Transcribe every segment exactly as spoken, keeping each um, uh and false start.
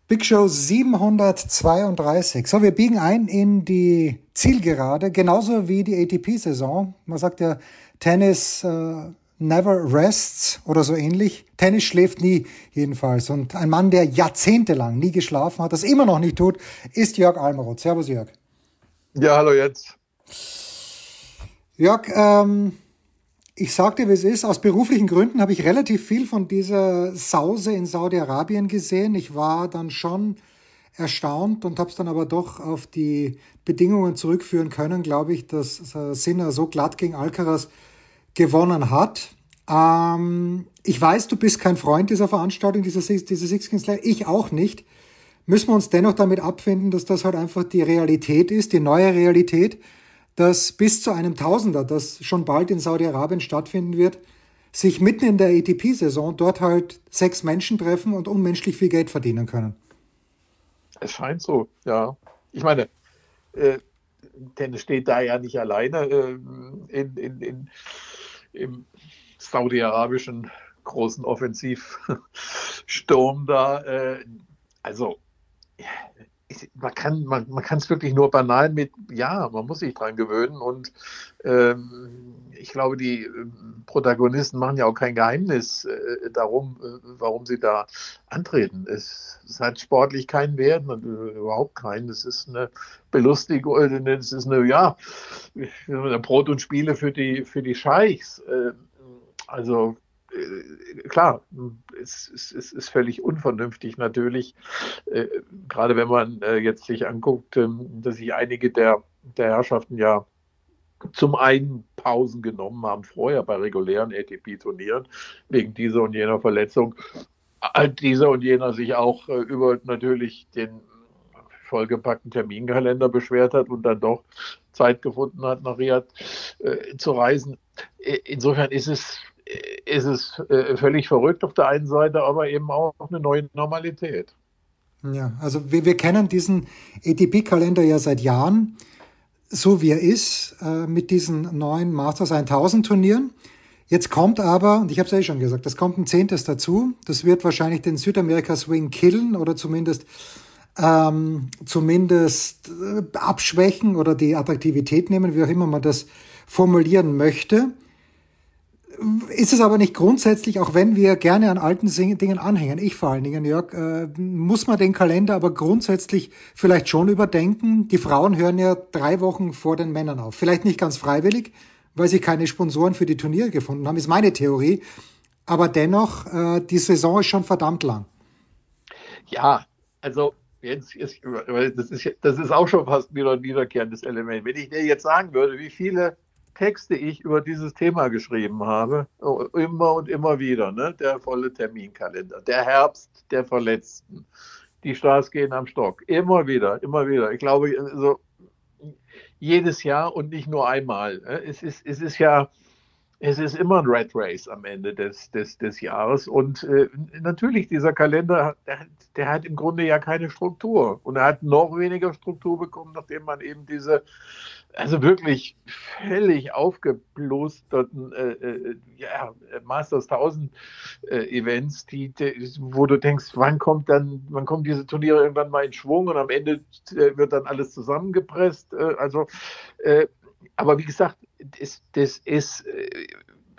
Big Show siebenhundertzweiunddreißig. So, wir biegen ein in die Zielgerade, genauso wie die A T P-Saison. Man sagt ja, Tennis uh, never rests oder so ähnlich. Tennis schläft nie, jedenfalls. Und ein Mann, der jahrzehntelang nie geschlafen hat, das immer noch nicht tut, ist Jörg Almeroth. Servus, Jörg. Ja, hallo jetzt. Jörg, ähm, ich sagte, wie es ist. Aus beruflichen Gründen habe ich relativ viel von dieser Sause in Saudi-Arabien gesehen. Ich war dann schon erstaunt und habe es dann aber doch auf die Bedingungen zurückführen können, glaube ich, dass Sinner so glatt gegen Alcaraz gewonnen hat. Ähm, ich weiß, du bist kein Freund dieser Veranstaltung, dieser, dieser Six Kings Slam. Ich auch nicht. Müssen wir uns dennoch damit abfinden, dass das halt einfach die Realität ist, die neue Realität, dass bis zu einem Tausender, das schon bald in Saudi-Arabien stattfinden wird, sich mitten in der A T P-Saison dort halt sechs Menschen treffen und unmenschlich viel Geld verdienen können. Es scheint so, ja. Ich meine, äh, Tennis steht da ja nicht alleine äh, in, in, in, im saudi-arabischen großen Offensivsturm da. Äh, also, man kann man, man kann es wirklich nur banal mit, ja, man muss sich dran gewöhnen und ähm, ich glaube, die äh, Protagonisten machen ja auch kein Geheimnis äh, darum, äh, warum sie da antreten. Es, es hat sportlich keinen Wert, und, äh, überhaupt keinen. Es ist eine Belustigung, äh, es ist eine, ja, eine Brot und Spiele für die, für die Scheichs. Äh, also klar, es, es, es ist völlig unvernünftig natürlich, äh, gerade wenn man äh, jetzt sich anguckt, äh, dass sich einige der, der Herrschaften ja zum einen Pausen genommen haben, vorher bei regulären A T P-Turnieren, wegen dieser und jener Verletzung, äh, dieser und jener sich auch äh, über natürlich den vollgepackten Terminkalender beschwert hat und dann doch Zeit gefunden hat, nach Riyadh äh, zu reisen. Insofern ist es ist es äh, völlig verrückt auf der einen Seite, aber eben auch eine neue Normalität. Ja, also wir, wir kennen diesen A T P-Kalender ja seit Jahren, so wie er ist, äh, mit diesen neuen Masters tausend Turnieren. Jetzt kommt aber, und ich habe es ja eh schon gesagt, es kommt ein Zehntes dazu. Das wird wahrscheinlich den Südamerika-Swing killen oder zumindest ähm, zumindest äh, abschwächen oder die Attraktivität nehmen, wie auch immer man das formulieren möchte. Ist es aber nicht grundsätzlich, auch wenn wir gerne an alten Dingen anhängen, ich vor allen Dingen, Jörg, äh, muss man den Kalender aber grundsätzlich vielleicht schon überdenken. Die Frauen hören ja drei Wochen vor den Männern auf. Vielleicht nicht ganz freiwillig, weil sie keine Sponsoren für die Turniere gefunden haben, ist meine Theorie. Aber dennoch, äh, die Saison ist schon verdammt lang. Ja, also jetzt ist, das ist, das ist auch schon fast wieder ein wiederkehrendes Element. Wenn ich dir jetzt sagen würde, wie viele Texte ich über dieses Thema geschrieben habe, immer und immer wieder, ne? Der volle Terminkalender, der Herbst der Verletzten, die Stars gehen am Stock, immer wieder, immer wieder. Ich glaube, also, jedes Jahr und nicht nur einmal. Es ist, es ist ja, es ist immer ein Red Race am Ende des, des, des Jahres. Und äh, natürlich, dieser Kalender, der, der hat im Grunde ja keine Struktur. Und er hat noch weniger Struktur bekommen, nachdem man eben diese, also wirklich völlig aufgeblosterten äh, äh, ja, Masters tausend äh, Events, die, die, wo du denkst, wann kommt dann, wann kommen diese Turniere irgendwann mal in Schwung und am Ende äh, wird dann alles zusammengepresst. Äh, also, äh, aber wie gesagt, das, das ist äh,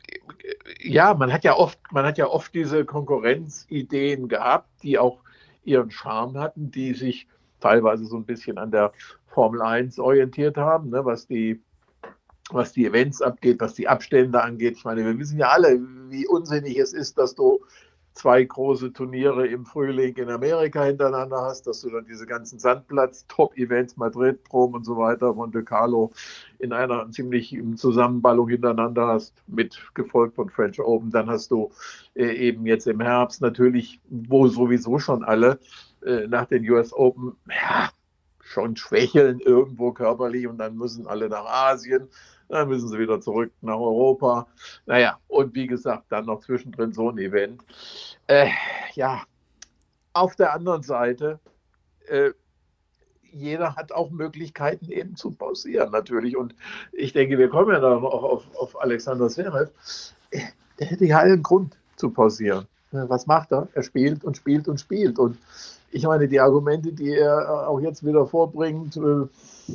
ja, man hat ja oft, man hat ja oft diese Konkurrenzideen gehabt, die auch ihren Charme hatten, die sich teilweise so ein bisschen an der Formel eins orientiert haben, ne, was die was die Events abgeht, was die Abstände angeht. Ich meine, wir wissen ja alle, wie unsinnig es ist, dass du zwei große Turniere im Frühling in Amerika hintereinander hast, dass du dann diese ganzen Sandplatz-Top-Events, Madrid, Rom und so weiter, Monte Carlo in einer ziemlichen Zusammenballung hintereinander hast, mit gefolgt von French Open. Dann hast du äh, eben jetzt im Herbst natürlich, wo sowieso schon alle äh, nach den U S Open, ja, schon schwächeln irgendwo körperlich und dann müssen alle nach Asien, dann müssen sie wieder zurück nach Europa. Naja, und wie gesagt, dann noch zwischendrin so ein Event. Äh, ja, auf der anderen Seite, äh, jeder hat auch Möglichkeiten eben zu pausieren natürlich. Und ich denke, wir kommen ja dann auch auf, auf Alexander Zverev. Der hätte ja allen Grund zu pausieren. Was macht er? Er spielt und spielt und spielt. Und ich meine, die Argumente, die er auch jetzt wieder vorbringt, äh,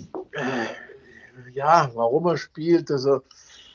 ja, warum er spielt, dass er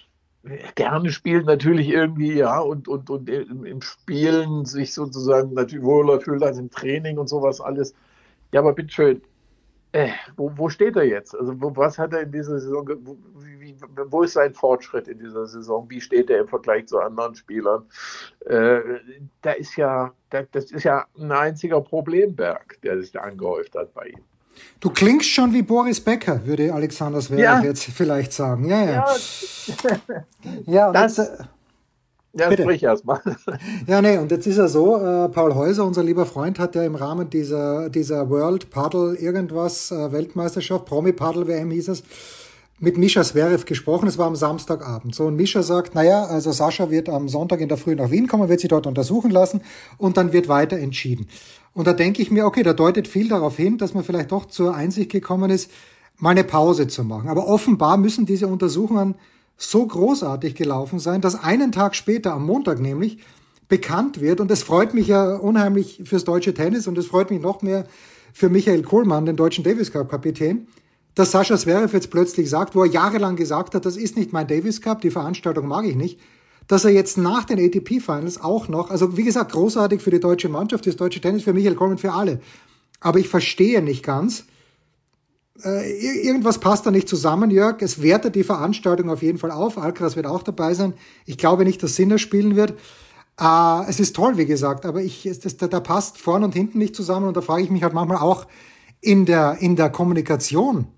gerne spielt natürlich irgendwie, ja, und, und, und im, im Spielen sich sozusagen natürlich wohler fühlt als im Training und sowas alles. Ja, aber bitteschön, äh, wo, wo steht er jetzt? Also wo, was hat er in dieser Saison, wo, wie, wo ist sein Fortschritt in dieser Saison? Wie steht er im Vergleich zu anderen Spielern? Äh, da ist ja, da, das ist ja ein einziger Problemberg, der sich da angehäuft hat bei ihm. Du klingst schon wie Boris Becker, würde Alexander Zverev ja. jetzt vielleicht sagen. Ja, ja. Ja, ja und das, jetzt, äh, ja, bitte. sprich erst mal. Ja, nee, und jetzt ist er so, äh, Paul Häuser, unser lieber Freund, hat ja im Rahmen dieser, dieser World Paddle irgendwas, äh, Weltmeisterschaft, Promi Paddle W M hieß es, mit Mischa Zverev gesprochen. Es war am Samstagabend. So, und Mischa sagt, naja, also Sascha wird am Sonntag in der Früh nach Wien kommen, wird sich dort untersuchen lassen und dann wird weiter entschieden. Und da denke ich mir, okay, da deutet viel darauf hin, dass man vielleicht doch zur Einsicht gekommen ist, mal eine Pause zu machen. Aber offenbar müssen diese Untersuchungen so großartig gelaufen sein, dass einen Tag später, am Montag nämlich, bekannt wird, und es freut mich ja unheimlich fürs deutsche Tennis und es freut mich noch mehr für Michael Kohlmann, den deutschen Davis Cup Kapitän, dass Sascha Zverev jetzt plötzlich sagt, wo er jahrelang gesagt hat, das ist nicht mein Davis Cup, die Veranstaltung mag ich nicht, dass er jetzt nach den A T P Finals auch noch, also wie gesagt, großartig für die deutsche Mannschaft, das deutsche Tennis, für Michael Kohlmann, für alle. Aber ich verstehe nicht ganz, äh, irgendwas passt da nicht zusammen, Jörg. Es wertet die Veranstaltung auf jeden Fall auf. Alcaraz wird auch dabei sein. Ich glaube nicht, dass Sinner spielen wird. Äh, es ist toll, wie gesagt, aber ich, das, da, da passt vorne und hinten nicht zusammen, und da frage ich mich halt manchmal auch in der, in der Kommunikation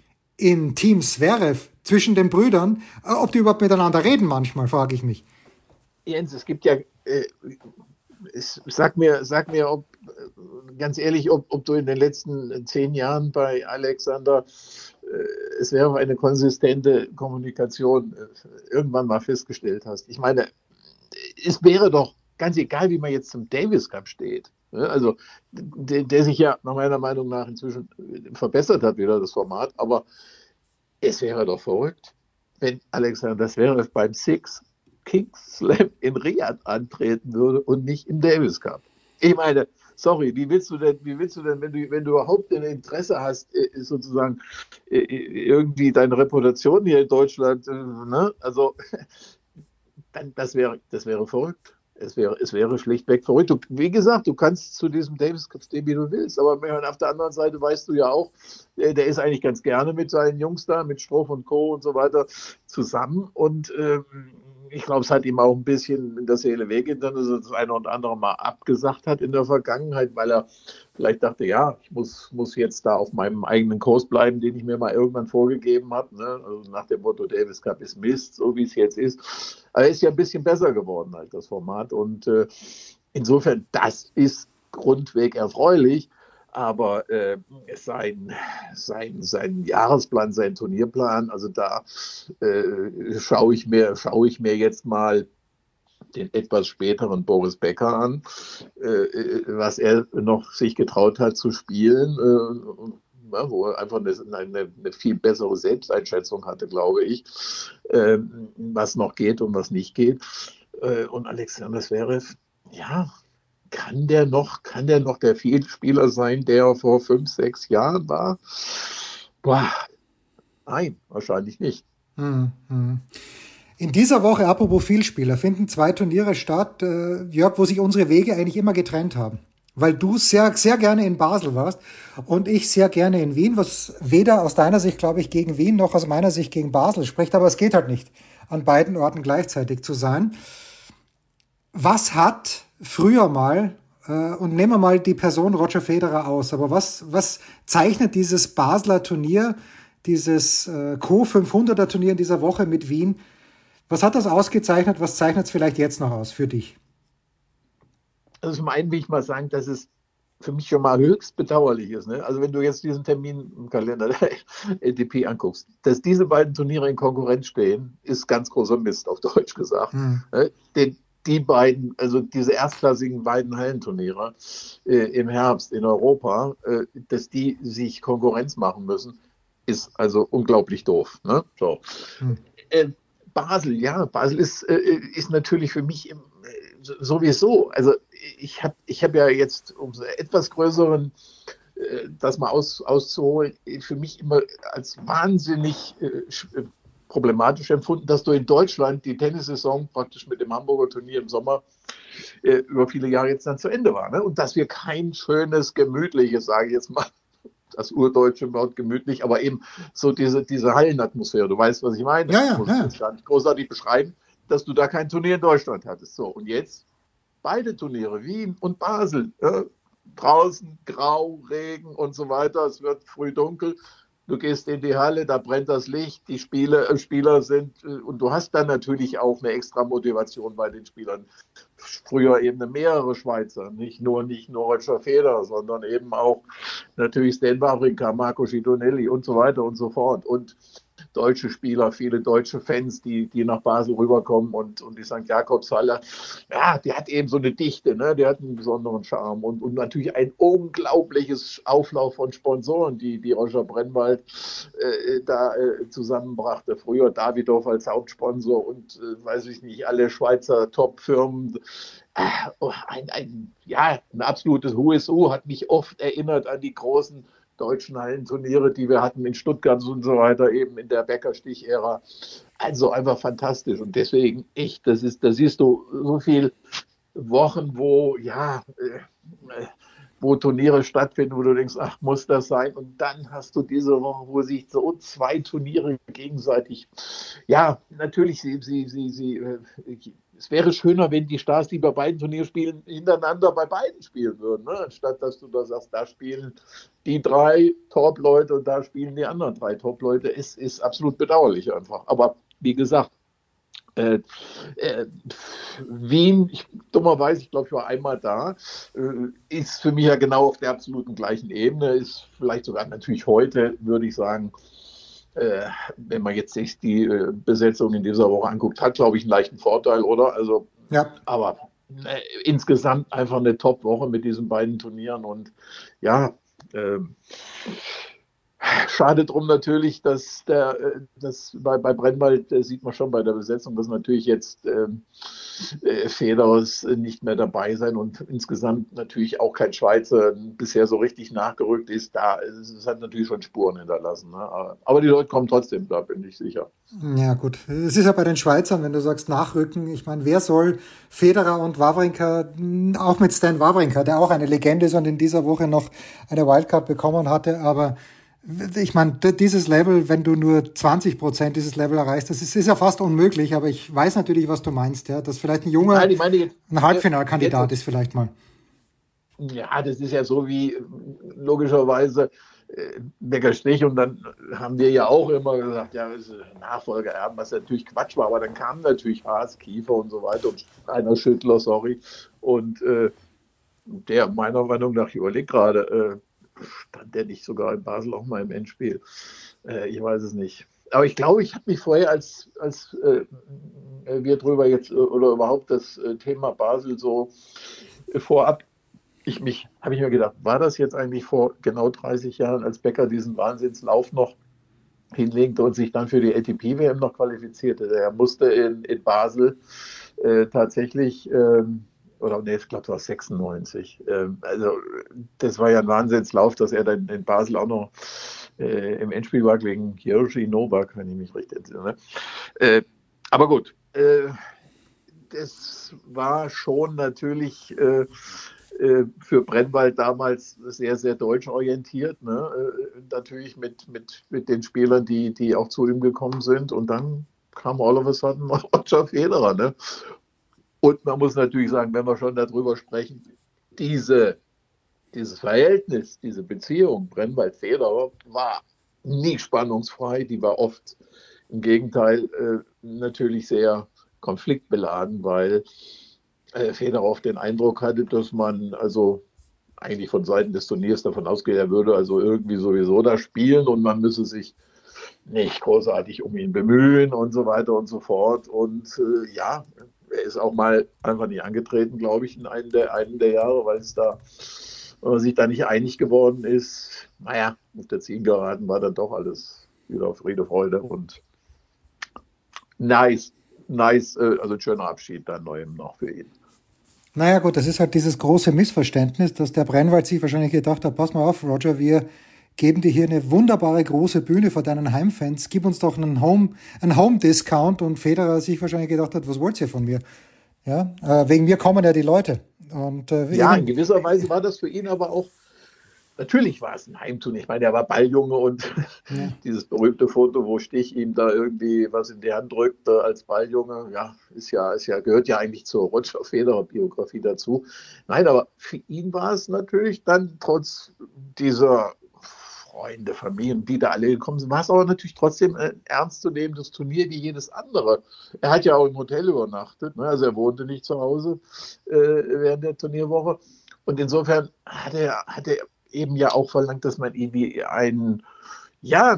in Team Zverev zwischen den Brüdern, ob die überhaupt miteinander reden manchmal, frage ich mich. Jens, es gibt ja, äh, es, sag mir, sag mir, ob, ganz ehrlich, ob, ob du in den letzten zehn Jahren bei Alexander äh, es wäre eine konsistente Kommunikation äh, irgendwann mal festgestellt hast. Ich meine, es wäre doch ganz egal, wie man jetzt zum Davis Cup steht. Also, der, der sich ja nach meiner Meinung nach inzwischen verbessert hat, wieder das Format, aber es wäre doch verrückt, wenn Alexander Zverev beim Six Kings Slam in Riyadh antreten würde und nicht im Davis Cup. Ich meine, sorry, wie willst du denn, wie willst du denn, wenn du, wenn du überhaupt ein Interesse hast, sozusagen irgendwie deine Reputation hier in Deutschland, ne? Also, dann, das wäre, das wäre verrückt. Es wäre, es wäre schlichtweg verrückt. Du, wie gesagt, du kannst zu diesem Davis Cup stehen, wie du willst, aber auf der anderen Seite weißt du ja auch, der, der ist eigentlich ganz gerne mit seinen Jungs da, mit Struff und Co. und so weiter zusammen, und ähm, ich glaube, es hat ihm auch ein bisschen in der Seele wehgetan, dass er das eine und andere Mal abgesagt hat in der Vergangenheit, weil er vielleicht dachte, ja, ich muss, muss jetzt da auf meinem eigenen Kurs bleiben, den ich mir mal irgendwann vorgegeben habe. Ne? Also nach dem Motto, Davis Cup ist Mist, so wie es jetzt ist. Aber er ist ja ein bisschen besser geworden als das Format. Und äh, insofern, das ist grundweg erfreulich. Aber äh, sein, sein, sein Jahresplan, sein Turnierplan, also da äh, schaue ich mir, schaue ich mir jetzt mal den etwas späteren Boris Becker an, äh, was er noch sich getraut hat zu spielen, äh, ja, wo er einfach eine, eine, eine viel bessere Selbsteinschätzung hatte, glaube ich, äh, was noch geht und was nicht geht. Äh, und Alexander Zverev, ja, kann der noch, kann der noch der Vielspieler sein, der er vor fünf, sechs Jahren war? Boah, nein, wahrscheinlich nicht. Hm, hm. In dieser Woche, apropos Vielspieler, finden zwei Turniere statt, äh, Jörg, wo sich unsere Wege eigentlich immer getrennt haben. Weil du sehr, sehr gerne in Basel warst und ich sehr gerne in Wien, was weder aus deiner Sicht, glaube ich, gegen Wien noch aus meiner Sicht gegen Basel spricht, aber es geht halt nicht, an beiden Orten gleichzeitig zu sein. Was hat früher mal, äh, und nehmen wir mal die Person Roger Federer aus, aber was, was zeichnet dieses Basler Turnier, dieses äh, Co fünfhunderter Turnier in dieser Woche mit Wien, was hat das ausgezeichnet? Was zeichnet es vielleicht jetzt noch aus für dich? Also zum einen will ich mal sagen, dass es für mich schon mal höchst bedauerlich ist. Ne? Also wenn du jetzt diesen Termin im Kalender der A T P anguckst, dass diese beiden Turniere in Konkurrenz stehen, ist ganz großer Mist, auf Deutsch gesagt. Hm. Ne? Den, die beiden, also diese erstklassigen beiden Hallenturniere äh, im Herbst in Europa, äh, dass die sich Konkurrenz machen müssen, ist also unglaublich doof. Ne? So. Hm. Äh, Basel, ja, Basel ist, äh, ist natürlich für mich im, sowieso, also ich habe ich hab ja jetzt, um so etwas größeren, äh, das mal aus, auszuholen, für mich immer als wahnsinnig äh, problematisch empfunden, dass du in Deutschland die Tennissaison praktisch mit dem Hamburger Turnier im Sommer äh, über viele Jahre jetzt dann zu Ende war. Ne? Und dass wir kein schönes, gemütliches, sage ich jetzt mal, das urdeutsche Wort gemütlich, aber eben so diese, diese Hallenatmosphäre, du weißt, was ich meine. Ja, Ich ja, muss es ja. jetzt gar nicht großartig beschreiben, dass du da kein Turnier in Deutschland hattest. So, und jetzt beide Turniere, Wien und Basel, äh, draußen grau, Regen und so weiter, es wird früh dunkel. Du gehst in die Halle, da brennt das Licht, die Spiele, äh, Spieler sind, äh, und du hast dann natürlich auch eine extra Motivation bei den Spielern. Früher eben mehrere Schweizer, nicht nur, nicht nur Roger Federer, sondern eben auch natürlich Stan Wawrinka, Marco Schitonelli und so weiter und so fort. Und deutsche Spieler, viele deutsche Fans, die, die nach Basel rüberkommen und, und die Sankt Jakobshalle, ja, die hat eben so eine Dichte, ne? Die hat einen besonderen Charme und, und natürlich ein unglaubliches Auflauf von Sponsoren, die, die Roger Brennwald äh, da äh, zusammenbrachte. Früher Davidoff als Hauptsponsor und äh, weiß ich nicht, alle Schweizer Top-Firmen. Äh, ein, ein, ja, ein absolutes Who is Who, hat mich oft erinnert an die großen deutschen Hallenturniere, die wir hatten in Stuttgart und so weiter, eben in der Beckerstich-Ära. Also einfach fantastisch. Und deswegen echt, das ist, da siehst du so viel Wochen, wo, ja, äh, wo Turniere stattfinden, wo du denkst, ach, muss das sein? Und dann hast du diese Woche, wo sich so zwei Turniere gegenseitig, ja, natürlich, sie, sie, sie, sie, äh, es wäre schöner, wenn die Stars, die bei beiden Turnieren spielen, hintereinander bei beiden spielen würden, ne? Anstatt dass du da sagst, da spielen die drei Top-Leute und da spielen die anderen drei Top-Leute. Es ist absolut bedauerlich einfach. Aber wie gesagt, äh, äh, Wien, ich, dummerweise, ich glaube, ich war einmal da, äh, ist für mich ja genau auf der absoluten gleichen Ebene, ist vielleicht sogar natürlich heute, würde ich sagen, äh, wenn man jetzt sich die äh, Besetzung in dieser Woche anguckt, hat, glaube ich, einen leichten Vorteil, oder? Also, Ja. aber äh, insgesamt einfach eine Top-Woche mit diesen beiden Turnieren und ja, äh, schade drum natürlich, dass der, äh, das bei, bei Brennwald äh, sieht man schon bei der Besetzung, dass natürlich jetzt ähm, äh, Federers nicht mehr dabei sein und insgesamt natürlich auch kein Schweizer bisher so richtig nachgerückt ist. Da es hat natürlich schon Spuren hinterlassen. Ne? Aber, aber die Leute kommen trotzdem, da bin ich sicher. Ja, gut. Es ist ja bei den Schweizern, wenn du sagst Nachrücken. Ich meine, wer soll Federer und Wawrinka, auch mit Stan Wawrinka, der auch eine Legende ist und in dieser Woche noch eine Wildcard bekommen hatte, aber ich meine, dieses Level, wenn du nur zwanzig Prozent dieses Level erreichst, das ist, ist ja fast unmöglich, aber ich weiß natürlich, was du meinst, ja, dass vielleicht ein junger, Nein, ich meine jetzt, ein jetzt Halbfinalkandidat ist vielleicht mal. ja, das ist ja so wie logischerweise äh, Beckerstich und dann haben wir ja auch immer gesagt, ja, Nachfolger erben, was natürlich Quatsch war, aber dann kamen natürlich Haas, Kiefer und so weiter und einer Schüttler, sorry, und äh, der meiner Meinung nach, ich überlege gerade, äh, stand der nicht sogar in Basel auch mal im Endspiel? Äh, ich weiß es nicht. Aber ich glaube, ich habe mich vorher, als, als äh, wir drüber jetzt äh, oder überhaupt das äh, Thema Basel so äh, vorab ich mich, habe ich mir gedacht, war das jetzt eigentlich vor genau dreißig Jahren, als Becker diesen Wahnsinnslauf noch hinlegte und sich dann für die A T P-W M noch qualifizierte? Er musste in, in Basel äh, tatsächlich, ähm, oder nee, ich glaube, es war sechsundneunzig. Ähm, also, das war ja ein Wahnsinnslauf, dass er dann in Basel auch noch äh, im Endspiel war gegen Jerzy Novak, wenn ich mich richtig entsinne. Äh, aber gut, äh, das war schon natürlich äh, äh, für Brennwald damals sehr, sehr deutsch orientiert. Ne? Äh, natürlich mit, mit, mit den Spielern, die, die auch zu ihm gekommen sind. Und dann kam all of a sudden Roger Federer. Ne? Und man muss natürlich sagen, wenn wir schon darüber sprechen, diese, dieses Verhältnis, diese Beziehung Brennwald-Federer war nie spannungsfrei. Die war oft im Gegenteil äh, natürlich sehr konfliktbeladen, weil äh, Federer oft den Eindruck hatte, dass man also eigentlich von Seiten des Turniers davon ausgeht, er würde also irgendwie sowieso da spielen und man müsse sich nicht großartig um ihn bemühen und so weiter und so fort. Und äh, ja, er ist auch mal einfach nicht angetreten, glaube ich, in einem der, einem der Jahre, weil es da, weil man sich da nicht einig geworden ist. Naja, auf der Zielgeraden war dann doch alles wieder Friede, Freude und nice, nice, äh, also ein schöner Abschied dann neuem noch für ihn. Naja gut, das ist halt dieses große Missverständnis, dass der Brennwald sich wahrscheinlich gedacht hat, pass mal auf, Roger, wir geben dir hier eine wunderbare große Bühne vor deinen Heimfans, gib uns doch einen Home, einen Home-Discount, und Federer sich wahrscheinlich gedacht hat, was wollt ihr von mir? Ja, äh, wegen mir kommen ja die Leute. Und äh, Ja, in eben, gewisser Weise war das für ihn aber auch, natürlich war es ein Heimtun. Ich meine, er war Balljunge und ja. dieses berühmte Foto, wo Stich ihm da irgendwie was in die Hand drückte als Balljunge, ja, ist ja, ist ja, gehört ja eigentlich zur Roger Federer-Biografie dazu. Nein, aber für ihn war es natürlich dann trotz dieser Freunde, Familien, die da alle gekommen sind, war es aber natürlich trotzdem ein ernstzunehmendes Turnier wie jedes andere. Er hat ja auch im Hotel übernachtet, ne? Also er wohnte nicht zu Hause äh, während der Turnierwoche. Und insofern hat er, hat er eben ja auch verlangt, dass man ihn wie einen, ja,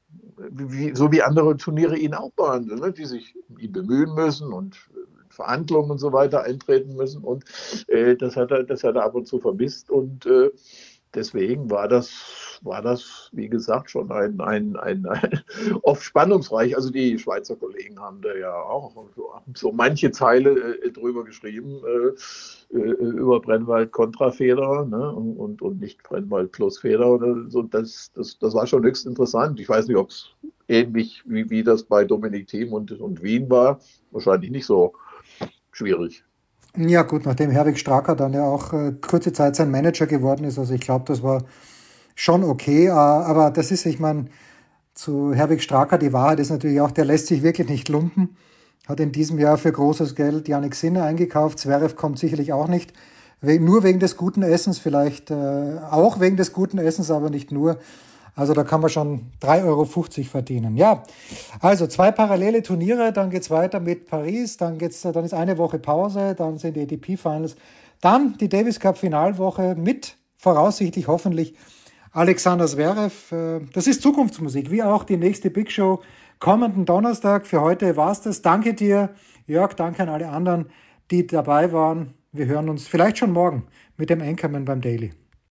wie, so wie andere Turniere ihn auch behandeln, ne? Die sich ihn bemühen müssen und Verhandlungen und so weiter eintreten müssen. Und äh, das, hat er, das hat er ab und zu vermisst. Und äh, deswegen war das, war das, wie gesagt, schon ein, ein, ein, ein oft spannungsreich. Also die Schweizer Kollegen haben da ja auch so, so manche Zeile äh, drüber geschrieben, äh, äh, über Brennwald kontra Federer, ne? und, und, und nicht Brennwald plus Federer. Oder so. Das, das, das war schon höchst interessant. Ich weiß nicht, ob es ähnlich wie, wie das bei Dominik Thiem und, und Wien war. Wahrscheinlich nicht so schwierig. Ja gut, nachdem Herwig Stracker dann ja auch äh, kurze Zeit sein Manager geworden ist, also ich glaube, das war schon okay, äh, aber das ist, ich meine, zu Herwig Stracker, die Wahrheit ist natürlich auch, der lässt sich wirklich nicht lumpen, hat in diesem Jahr für großes Geld Jannik Sinner eingekauft, Zverev kommt sicherlich auch nicht, we nur wegen des guten Essens, vielleicht äh, auch wegen des guten Essens, aber nicht nur. Also da kann man schon drei Euro fünfzig verdienen. Ja, also zwei parallele Turniere, dann geht's weiter mit Paris, dann geht's, dann ist eine Woche Pause, dann sind die A T P-Finals, dann die Davis Cup Finalwoche mit voraussichtlich hoffentlich Alexander Zverev. Das ist Zukunftsmusik, wie auch die nächste Big Show kommenden Donnerstag. Für heute war's das. Danke dir, Jörg, danke an alle anderen, die dabei waren. Wir hören uns vielleicht schon morgen mit dem Anchorman beim Daily.